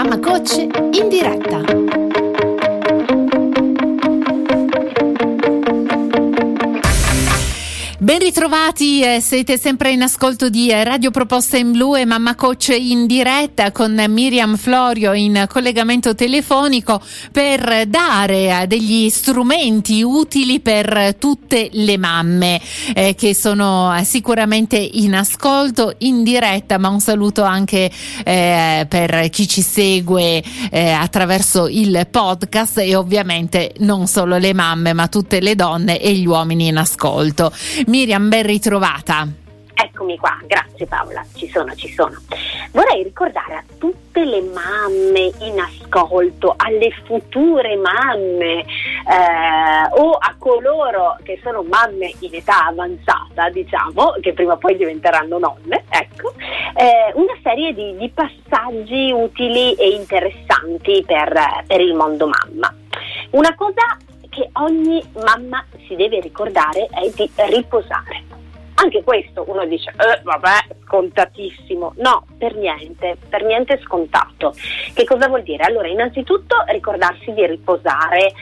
Mamma Coach in diretta. Ben ritrovati, siete sempre in ascolto di Radio Proposta in Blu e Mamma Coach in diretta con Miriam Florio in collegamento telefonico per dare degli strumenti utili per tutte le mamme che sono sicuramente in ascolto in diretta, ma un saluto anche per chi ci segue attraverso il podcast e ovviamente non solo le mamme ma tutte le donne e gli uomini in ascolto. Miriam, ben ritrovata. Eccomi qua, grazie Paola, ci sono. Vorrei ricordare a tutte le mamme in ascolto, alle future mamme o a coloro che sono mamme in età avanzata, diciamo, che prima o poi diventeranno nonne, ecco, una serie di passaggi utili e interessanti per il mondo mamma. Una cosa che ogni mamma si deve ricordare è di riposare. Anche questo uno dice, vabbè, scontatissimo. No, per niente scontato. Che cosa vuol dire? Allora, innanzitutto ricordarsi di riposare,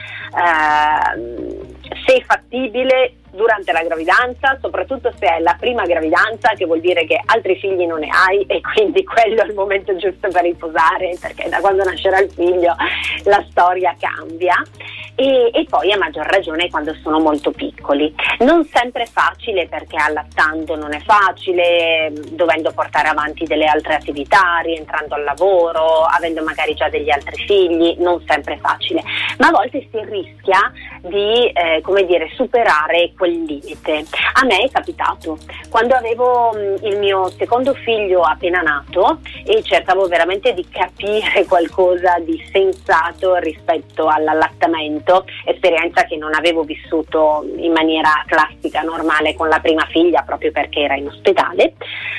se fattibile, durante la gravidanza, soprattutto se è la prima gravidanza, che vuol dire che altri figli non ne hai e quindi quello è il momento giusto per riposare, perché da quando nascerà il figlio la storia cambia. E poi a maggior ragione quando sono molto piccoli. Non sempre è facile, perché allattando non è facile, dovendo portare avanti delle altre attività, rientrando al lavoro, avendo magari già degli altri figli, non sempre è facile, ma a volte si rischia di superare quel limite. A me è capitato quando avevo il mio secondo figlio appena nato e cercavo veramente di capire qualcosa di sensato rispetto all'allattamento, esperienza che non avevo vissuto in maniera classica, normale con la prima figlia, proprio perché era in ospedale.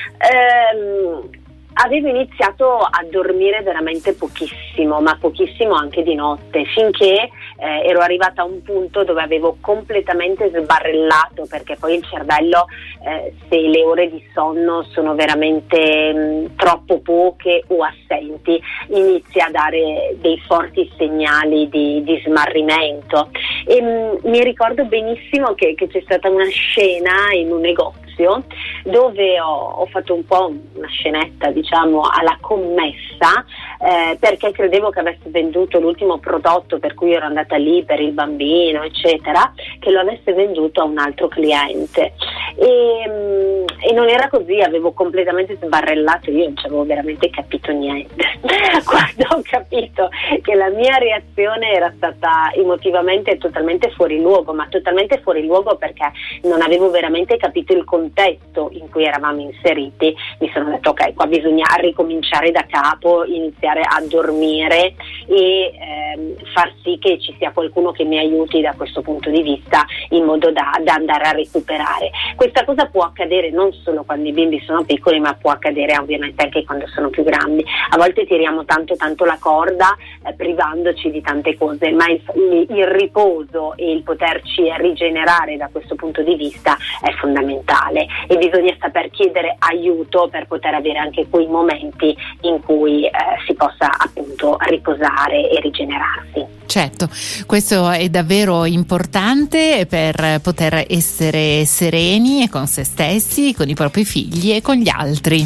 Avevo iniziato a dormire veramente pochissimo, ma pochissimo anche di notte, finché ero arrivata a un punto dove avevo completamente sbarrellato, perché poi il cervello, se le ore di sonno sono veramente troppo poche o assenti, inizia a dare dei forti segnali di smarrimento. E mi ricordo benissimo che c'è stata una scena in un negozio dove ho fatto un po' una scenetta, diciamo, alla commessa, perché credevo che avesse venduto l'ultimo prodotto per cui ero andata lì per il bambino, eccetera, che lo avesse venduto a un altro cliente. E non era così, avevo completamente sbarrellato, io non ci avevo veramente capito niente. Quando ho capito che la mia reazione era stata emotivamente totalmente fuori luogo, ma totalmente fuori luogo perché non avevo veramente capito il contesto in cui eravamo inseriti, mi sono detto ok, qua bisogna ricominciare da capo, iniziare a dormire e far sì che ci sia qualcuno che mi aiuti da questo punto di vista, in modo da andare a recuperare. Questa cosa può accadere non solo quando i bimbi sono piccoli, ma può accadere ovviamente anche quando sono più grandi. A volte tiriamo tanto la corda, privandoci di tante cose, ma il riposo e il poterci rigenerare da questo punto di vista è fondamentale, e bisogna saper chiedere aiuto per poter avere anche quei momenti in cui si possa appunto riposare e rigenerarsi. Certo, questo è davvero importante per poter essere sereni e con se stessi, con i propri figli e con gli altri.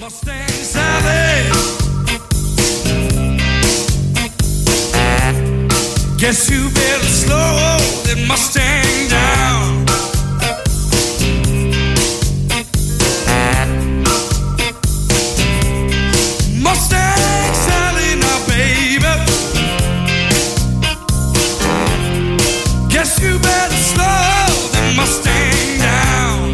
Guess you better slow that Mustang down. Mustang Sally now, baby. Guess you better slow that Mustang down.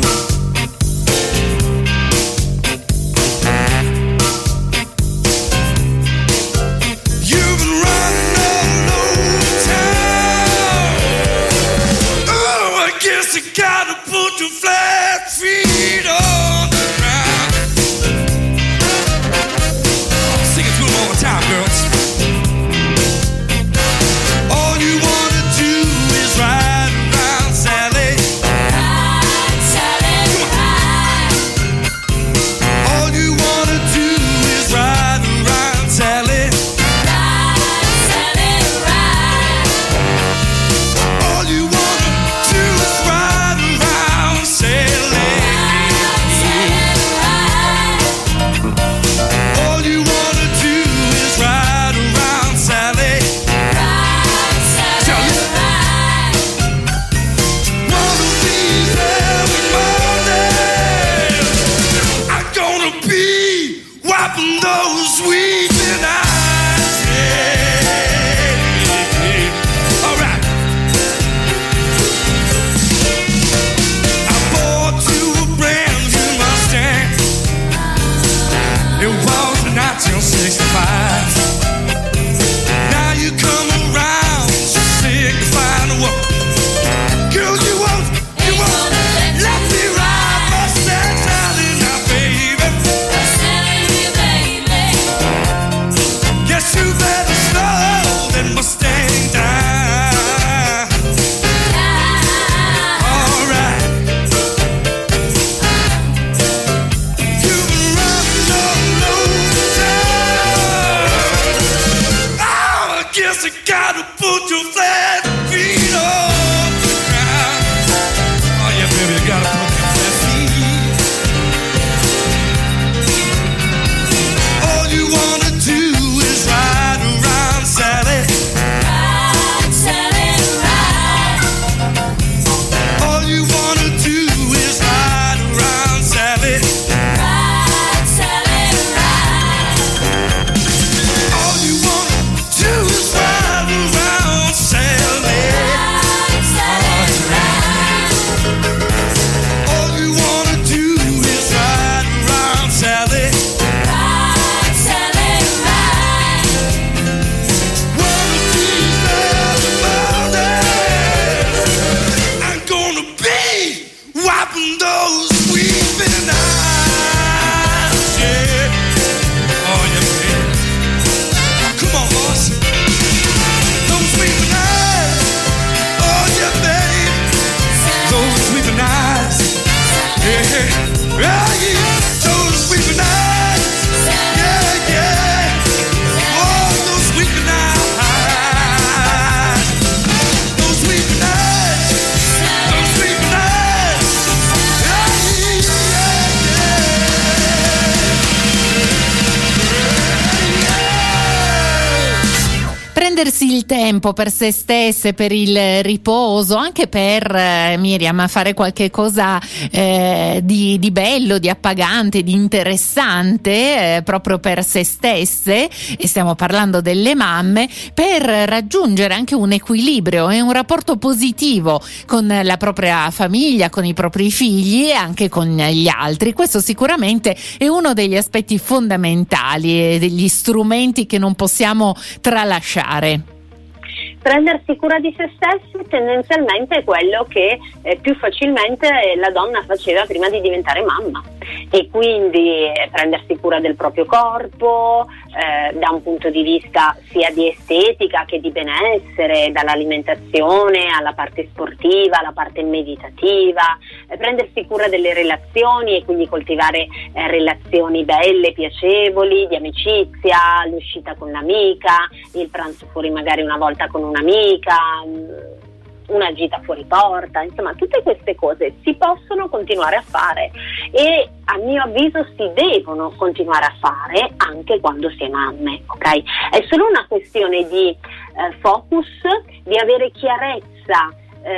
You've been running all over town. Oh, I guess you gotta put your flat feet on the ground. Sing it to them all the time, girls. All you wanna do is ride around, Sally. Ride, Sally, ride. All you wanna do is ride around, Sally. you gotta put your flat feet on the ground. Oh yeah, baby, you gotta put your flat feet. All you wanna do is ride around, Sally. Ride, Sally, ride. All you wanna do is ride around, Sally. Ride, Sally, ride. All you wanna do is ride around, Sally. Ride, Sally, ride. All you wanna do is ride around, Sally. Ride, Sally, ride. One of these mornings, I'm gonna be wiping those weeping eyes. Yeah. Oh yeah, baby. Come on, boss. Those weeping eyes. Oh yeah, baby. Those weeping eyes. Yeah. Oh yeah. Those weeping eyes. Yeah, yeah. Oh, those weeping eyes. Those weeping eyes. Those weeping eyes. Yeah, Prendersi il tempo per se stesse, per il riposo, anche per Miriam fare qualche cosa di bello, di appagante, di interessante proprio per se stesse, e stiamo parlando delle mamme, per raggiungere anche un equilibrio e un rapporto positivo con la propria famiglia, con i propri figli e anche con gli altri. Questo sicuramente è uno degli aspetti fondamentali e degli strumenti che non possiamo tralasciare. Prendersi cura di se stessi tendenzialmente è quello che più facilmente la donna faceva prima di diventare mamma, e quindi prendersi cura del proprio corpo da un punto di vista sia di estetica che di benessere, dall'alimentazione alla parte sportiva, alla parte meditativa, prendersi cura delle relazioni e quindi coltivare relazioni belle, piacevoli, di amicizia, l'uscita con l'amica, il pranzo fuori magari una volta con un'amica, una gita fuori porta, insomma tutte queste cose si possono continuare a fare e a mio avviso si devono continuare a fare anche quando si è mamme, ok? È solo una questione di focus, di avere chiarezza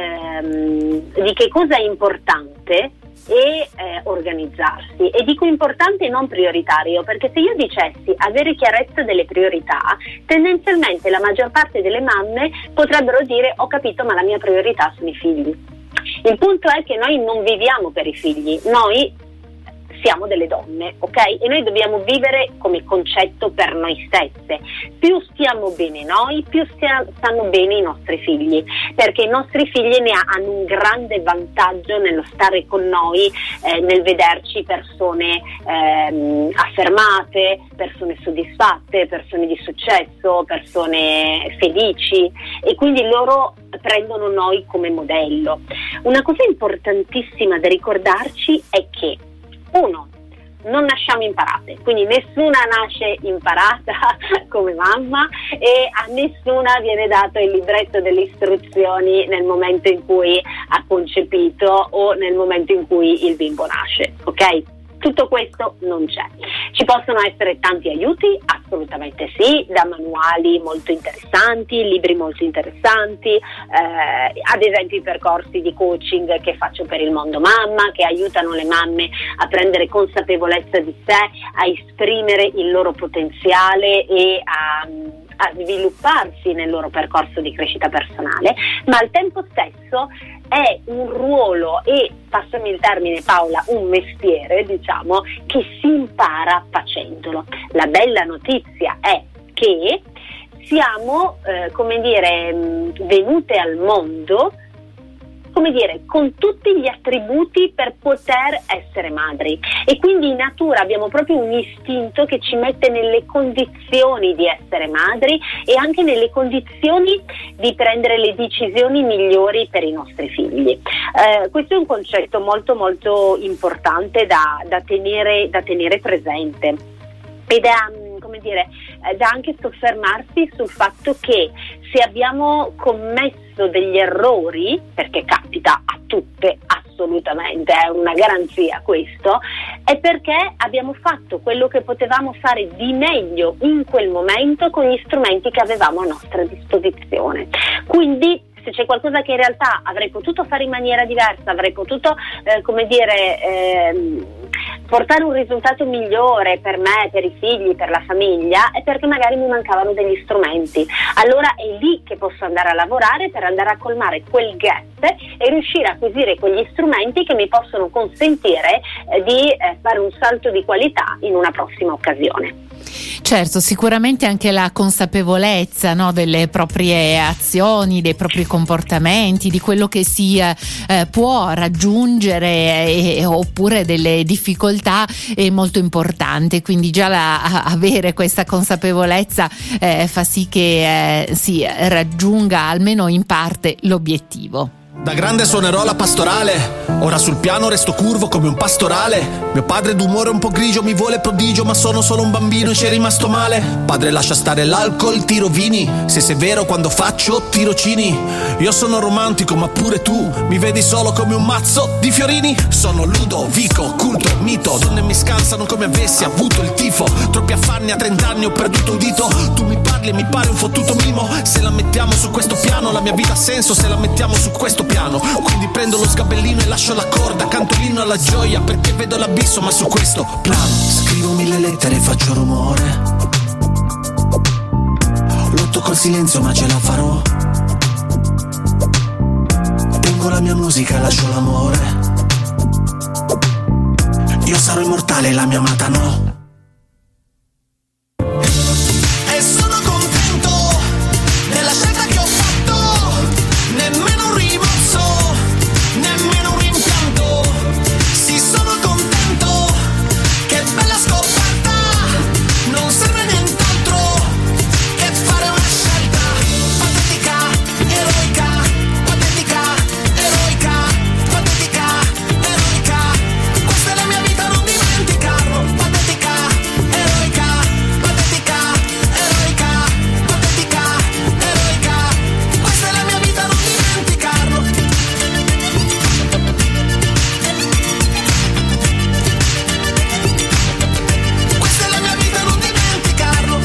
di che cosa è importante e organizzarsi, e dico importante e non prioritario, perché se io dicessi avere chiarezza delle priorità, tendenzialmente la maggior parte delle mamme potrebbero dire ho capito, ma la mia priorità sono i figli. Il punto è che noi non viviamo per i figli, noi siamo delle donne, ok? E noi dobbiamo vivere come concetto per noi stesse. Più stiamo bene noi, più stanno bene i nostri figli, perché i nostri figli hanno un grande vantaggio nello stare con noi, nel vederci persone affermate, persone soddisfatte, persone di successo, persone felici, e quindi loro prendono noi come modello. Una cosa importantissima da ricordarci è che uno, non nasciamo imparate, quindi nessuna nasce imparata come mamma e a nessuna viene dato il libretto delle istruzioni nel momento in cui ha concepito o nel momento in cui il bimbo nasce, ok? Tutto questo non c'è. Ci possono essere tanti aiuti, assolutamente sì, da manuali molto interessanti, libri molto interessanti, ad esempio i percorsi di coaching che faccio per il mondo mamma, che aiutano le mamme a prendere consapevolezza di sé, a esprimere il loro potenziale e a svilupparsi nel loro percorso di crescita personale, ma al tempo stesso è un ruolo e, passami il termine Paola, un mestiere, diciamo, che si impara facendolo. La bella notizia è che siamo, venute al mondo, con tutti gli attributi per poter essere madri, e quindi in natura abbiamo proprio un istinto che ci mette nelle condizioni di essere madri e anche nelle condizioni di prendere le decisioni migliori per i nostri figli. Questo è un concetto molto molto importante da tenere presente, ed è da anche soffermarsi sul fatto che se abbiamo commesso degli errori, perché capita a tutte assolutamente, è una garanzia questo, è perché abbiamo fatto quello che potevamo fare di meglio in quel momento con gli strumenti che avevamo a nostra disposizione. Quindi se c'è qualcosa che in realtà avrei potuto fare in maniera diversa, avrei potuto portare un risultato migliore per me, per i figli, per la famiglia, è perché magari mi mancavano degli strumenti. Allora è lì che posso andare a lavorare per andare a colmare quel gap e riuscire a acquisire quegli strumenti che mi possono consentire di fare un salto di qualità in una prossima occasione. Certo, sicuramente anche la consapevolezza, no, delle proprie azioni, dei propri comportamenti, di quello che si può raggiungere oppure delle difficoltà è molto importante, quindi già avere questa consapevolezza fa sì che si raggiunga almeno in parte l'obiettivo. Da grande suonerò la pastorale, ora sul piano resto curvo come un pastorale. Mio padre d'umore un po' grigio mi vuole prodigio, ma sono solo un bambino e ci è rimasto male. Padre lascia stare l'alcol, tiro vini, se sei vero quando faccio tirocini. Io sono romantico ma pure tu mi vedi solo come un mazzo di fiorini. Sono Ludovico, culto, mito, donne mi scansano come avessi avuto il tifo. Troppi affanni, a 30 anni ho perduto un dito. Tu mi parli e mi pare un fottuto mimo. Se la mettiamo su questo piano la mia vita ha senso, se la mettiamo su questo piano. Quindi prendo lo sgabellino e lascio la corda, canto l'inno alla gioia perché vedo l'abisso, ma su questo piano scrivo 1000 lettere e faccio rumore. Lotto col silenzio ma ce la farò. Tengo la mia musica, lascio l'amore. Io sarò immortale, la mia amata no. E sono contento della scelta che ho fatto. Nemmeno un rimorso, nemmeno un rimpianto. Sì, sono contento, che bella scoperta. Non serve nient'altro che fare una scelta patetica, eroica, patetica, eroica, patetica, eroica. Questa è la mia vita, non dimenticarlo. Patetica, eroica, patetica, eroica, patetica, eroica. Questa è la mia vita, non dimenticarlo. Questa è la mia vita, non dimenticarlo.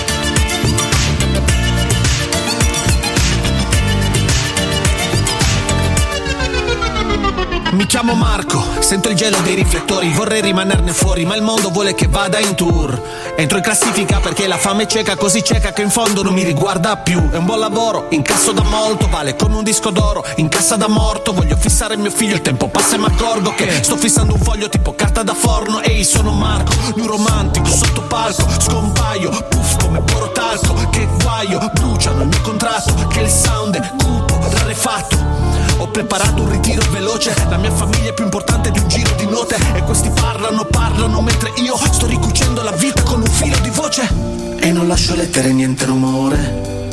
Mi chiamo Marco, sento il gelo dei riflettori, vorrei rimanerne fuori, ma il mondo vuole che vada in tour. Entro in classifica perché la fame è cieca, così cieca che in fondo non mi riguarda più. È un buon lavoro, incasso da molto, vale come un disco d'oro, in cassa da morto. Voglio fissare mio figlio, il tempo passa e mi accorgo che sto fissando un foglio tipo carta da forno. Ehi, sono Marco, un romantico sotto palco, scompaio, puff come porotalco. Che guaio, bruciano il mio contratto, che il sound è cupo, rarefatto. Ho preparato un ritiro veloce, la mia famiglia è più importante di un giro di note. E questi parlano mentre io sto ricucendo la vita con un filo di voce. E non lascio lettere, niente rumore.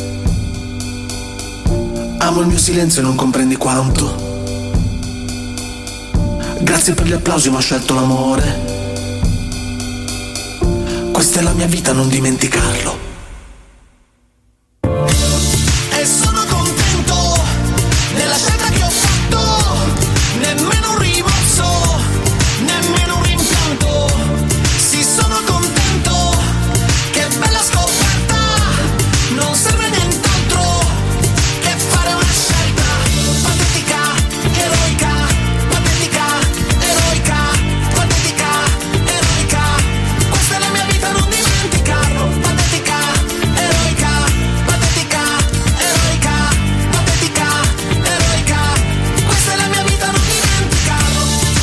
Amo il mio silenzio e non comprendi quanto. Grazie per gli applausi ma ho scelto l'amore. Questa è la mia vita, non dimenticarlo. E sono contento della scelta che ho fatto. Nemmeno un rimorso, nemmeno un rimpianto. Sì, sono contento, che bella scoperta. Non serve nient'altro che fare una scelta patetica, eroica, patetica, eroica, patetica, eroica. Questa è la mia vita, non dimenticarlo. Patetica, eroica, patetica, eroica, patetica, eroica. Questa è la mia vita, non dimenticarlo.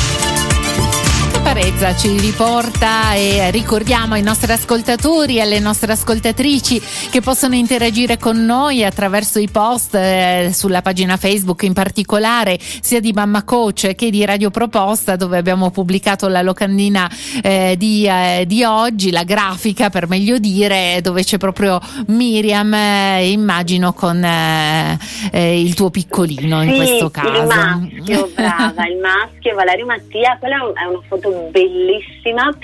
Parezza ci riporta e ricordiamo ai nostri ascoltatori e alle nostre ascoltatrici che possono interagire con noi attraverso i post sulla pagina Facebook, in particolare sia di Mamma Coach che di Radio Proposta, dove abbiamo pubblicato la locandina di oggi, la grafica per meglio dire, dove c'è proprio Miriam, immagino con il tuo piccolino in Sì, questo caso. il maschio, brava, il maschio Valerio Mattia. Quella è una foto bellissima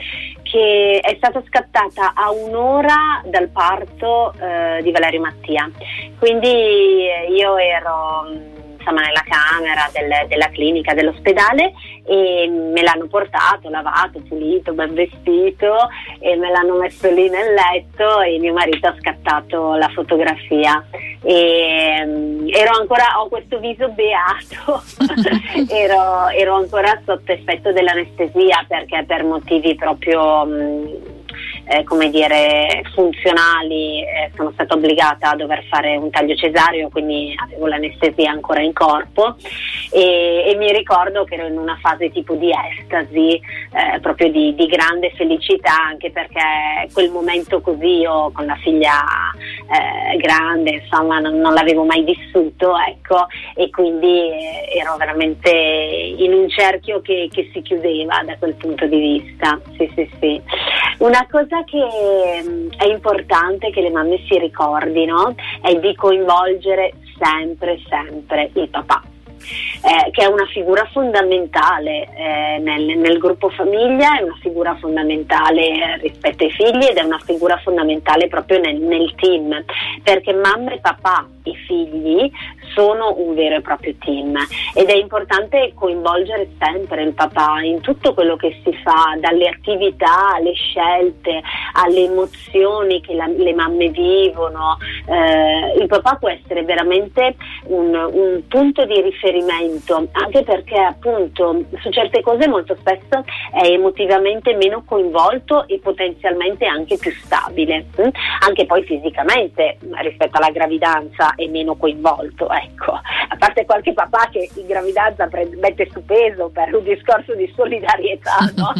che è stata scattata a un'ora dal parto di Valerio Mattia, quindi io ero insomma nella camera della clinica, dell'ospedale, e me l'hanno portato, lavato, pulito, ben vestito, e me l'hanno messo lì nel letto e mio marito ha scattato la fotografia e ho questo viso beato ero ancora sotto effetto dell'anestesia, perché per motivi proprio come dire funzionali sono stata obbligata a dover fare un taglio cesareo, quindi avevo l'anestesia ancora in corpo e mi ricordo che ero in una fase tipo di estasi, proprio di grande felicità, anche perché quel momento così io con la figlia grande insomma non l'avevo mai vissuto, ecco, e quindi ero veramente in un cerchio che si chiudeva da quel punto di vista. Sì. Una cosa che è importante che le mamme si ricordino è di coinvolgere sempre il papà, che è una figura fondamentale nel gruppo famiglia, è una figura fondamentale rispetto ai figli ed è una figura fondamentale proprio nel team, perché mamma e papà, i figli, sono un vero e proprio team ed è importante coinvolgere sempre il papà in tutto quello che si fa, dalle attività alle scelte, alle emozioni che le mamme vivono. Il papà può essere veramente un punto di riferimento, anche perché appunto su certe cose molto spesso è emotivamente meno coinvolto e potenzialmente anche più stabile, anche poi fisicamente rispetto alla gravidanza è meno coinvolto, ecco, a parte qualche papà che in gravidanza mette su peso per un discorso di solidarietà, no?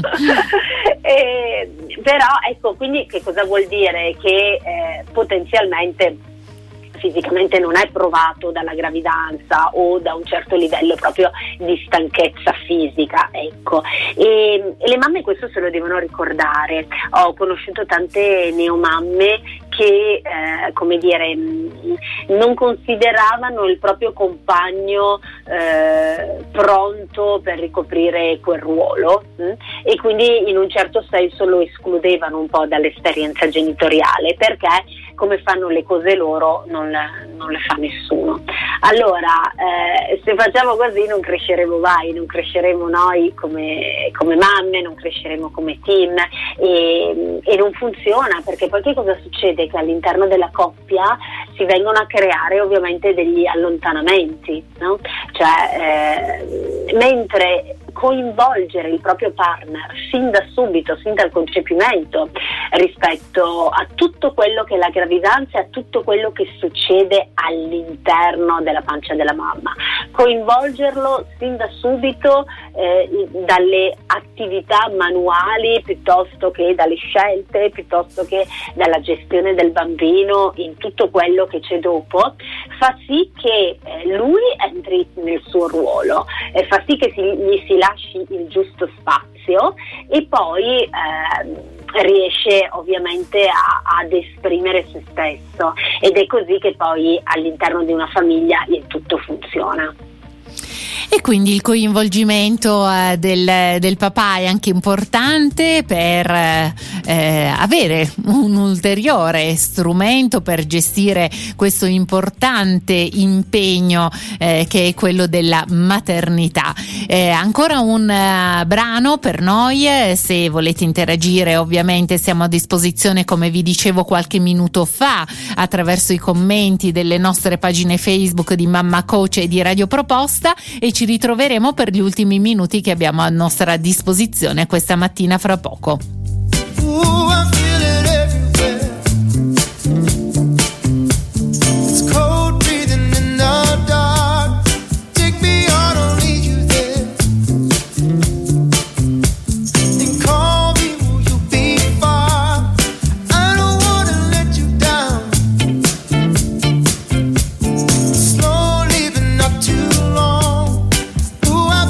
Però ecco, quindi che cosa vuol dire? Che potenzialmente fisicamente non è provato dalla gravidanza o da un certo livello proprio di stanchezza fisica, ecco, e le mamme questo se lo devono ricordare. Ho conosciuto tante neomamme che come dire non consideravano il proprio compagno pronto per ricoprire quel ruolo e quindi in un certo senso lo escludevano un po' dall'esperienza genitoriale, perché come fanno le cose loro non le fa nessuno. Allora se facciamo così non cresceremo mai, non cresceremo noi come mamme, non cresceremo come team e non funziona, perché poi che cosa succede? Che all'interno della coppia si vengono a creare ovviamente degli allontanamenti, no? Cioè mentre coinvolgere il proprio partner sin da subito, sin dal concepimento, rispetto a tutto quello che è la gravidanza e a tutto quello che succede all'interno della pancia della mamma, coinvolgerlo sin da subito dalle attività manuali piuttosto che dalle scelte, piuttosto che dalla gestione del bambino in tutto quello che c'è dopo, fa sì che lui entri nel suo ruolo, fa sì che gli si lasci il giusto spazio e poi riesce ovviamente ad esprimere se stesso, ed è così che poi all'interno di una famiglia il tutto funziona. E quindi il coinvolgimento del papà è anche importante per avere un ulteriore strumento per gestire questo importante impegno che è quello della maternità. Ancora un brano per noi, se volete interagire ovviamente siamo a disposizione, come vi dicevo qualche minuto fa, attraverso i commenti delle nostre pagine Facebook di Mamma Coach e di Radio Proposta, e ci ritroveremo per gli ultimi minuti che abbiamo a nostra disposizione questa mattina fra poco.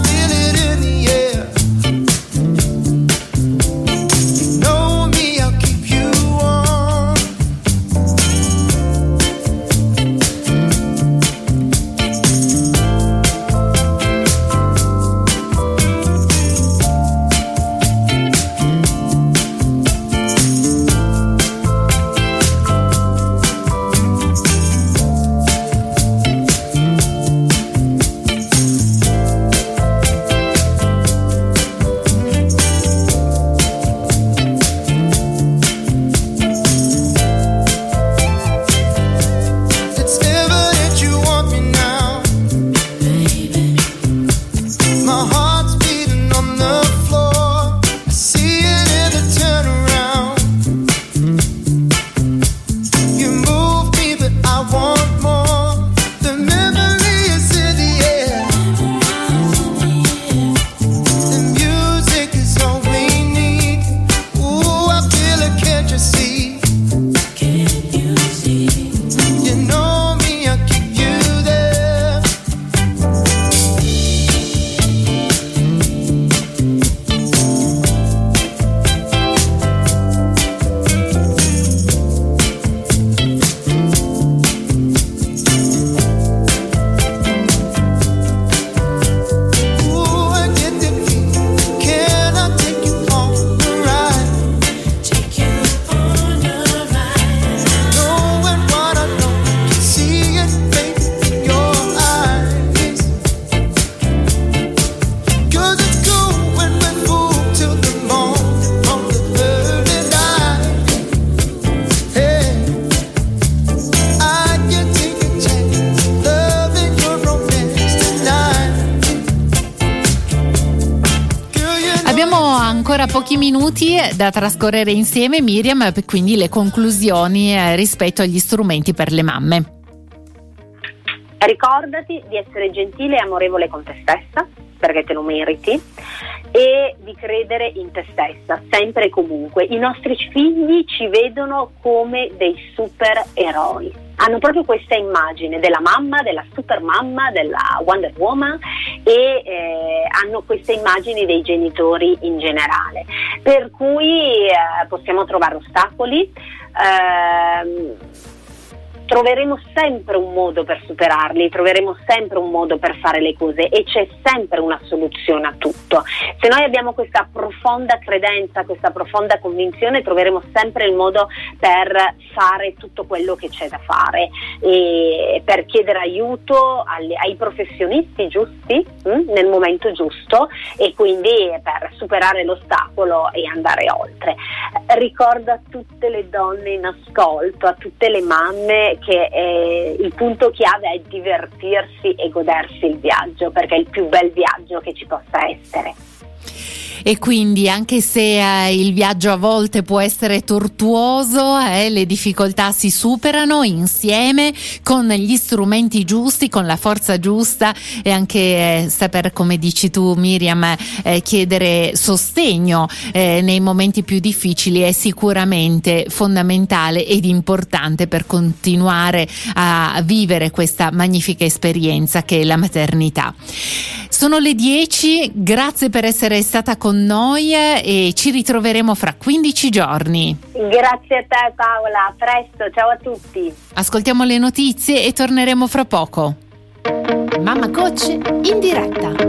Know me, I'll keep pochi minuti da trascorrere insieme, Miriam, quindi le conclusioni rispetto agli strumenti per le mamme. Ricordati di essere gentile e amorevole con te stessa, perché te lo meriti, e di credere in te stessa, sempre e comunque. I nostri figli ci vedono come dei supereroi. Hanno proprio questa immagine della mamma, della super mamma, della Wonder Woman, e hanno queste immagini dei genitori in generale. Per cui possiamo trovare ostacoli, troveremo sempre un modo per superarli, troveremo sempre un modo per fare le cose, e c'è sempre una soluzione a tutto. Se noi abbiamo questa profonda credenza, questa profonda convinzione, troveremo sempre il modo per fare tutto quello che c'è da fare, e per chiedere aiuto ai professionisti giusti nel momento giusto, e quindi per superare l'ostacolo e andare oltre. Ricordo a tutte le donne in ascolto, a tutte le mamme, che il punto chiave è divertirsi e godersi il viaggio, perché è il più bel viaggio che ci possa essere. E quindi, anche se il viaggio a volte può essere tortuoso, le difficoltà si superano insieme con gli strumenti giusti, con la forza giusta, e anche saper, come dici tu Miriam, chiedere sostegno nei momenti più difficili è sicuramente fondamentale ed importante per continuare a vivere questa magnifica esperienza che è la maternità. Sono le 10, grazie per essere stata con noi e ci ritroveremo fra 15 giorni. Grazie a te Paola, a presto, ciao a tutti. Ascoltiamo le notizie e torneremo fra poco. Mamma Coach in diretta.